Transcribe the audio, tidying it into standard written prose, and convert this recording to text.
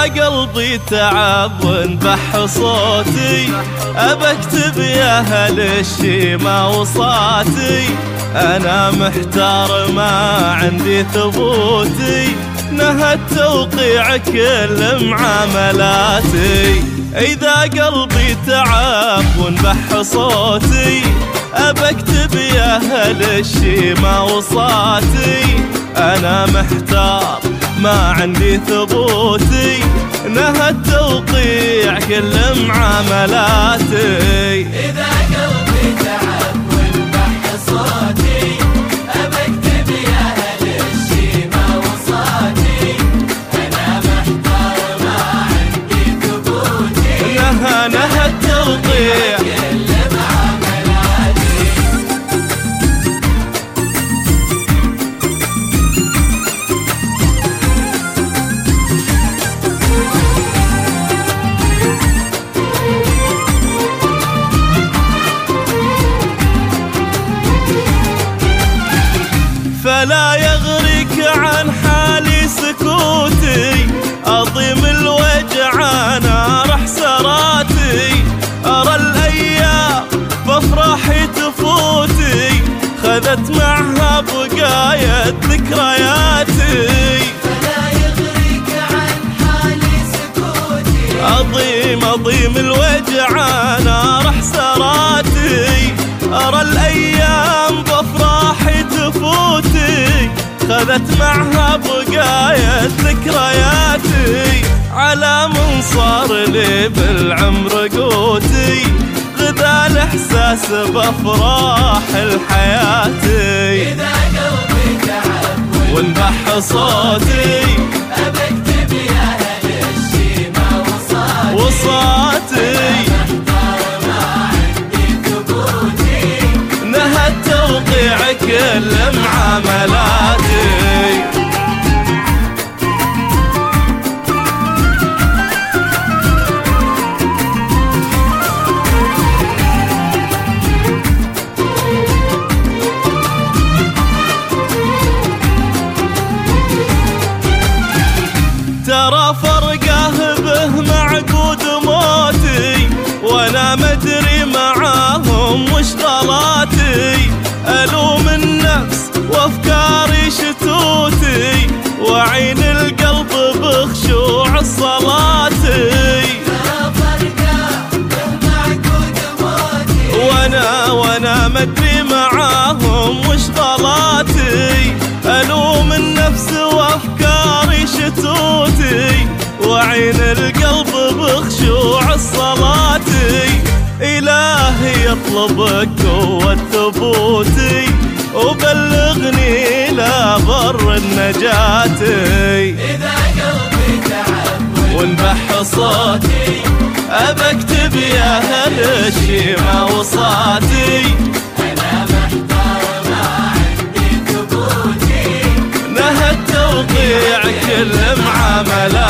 قلبي تعب وانبح صوتي أبكتب يا هل الشيمة وصاتي، أنا محتار ما عندي ثبوتي، نهى التوقيع كل معاملاتي. إذا قلبي تعب وانبح صوتي أبكتب يا هل الشيمة وصاتي، أنا محتار ما عندي ثبوتي، نهى التوقيع كل معاملاتي. إذا قلبي تعب وانبح صوتي أبكتب يا هل الشيمة وصاتي، أنا محتار ما عندي ثبوتي، نهى التوقيع كل معاملاتي. فلا يغرك عن حالي سكوتي، أضيم الوجع أنا رح سراتي، أرى الأيام بفرحي تفوتي، خذت معها بقايا ذكرياتي. فلا يغرك عن حالي سكوتي، أضيم الوجع أنا رح سراتي، أرى الأيام بفرحي تفوتي، خذت معها بقايا ذكرياتي، على من صار لي بالعمر قوتي، غدا الإحساس بأفراح الحياتي. إذا قلبي تعب وانبح صوتي أبكتب يا هل الشيمة وصاتي، محتار ما عندي ثبوتي، نهى التوقيع كل معاملاتي. ترى فرقه به معقود موتي، وانا مدري معاهم وش غلاتي، الوم النفس وافكاري شتوتي، وعين القلب بخشوع صلاتي. ترى فرقه به معقود موتي، وانا مدري معاهم وش غلاتي، الوم النفس وافكاري شتوتي، وعين القلب بخشوع صلاتي. إلهي يطلبك قوة ثبوتي، وبلغني إلى بر النجاة. إذا قلبي تعب وانبح صوتي أبكتب يا هل الشيمة وصاتي، أنا محتار ما عندي ثبوتي، نهى التوقيع كل معاملاتي.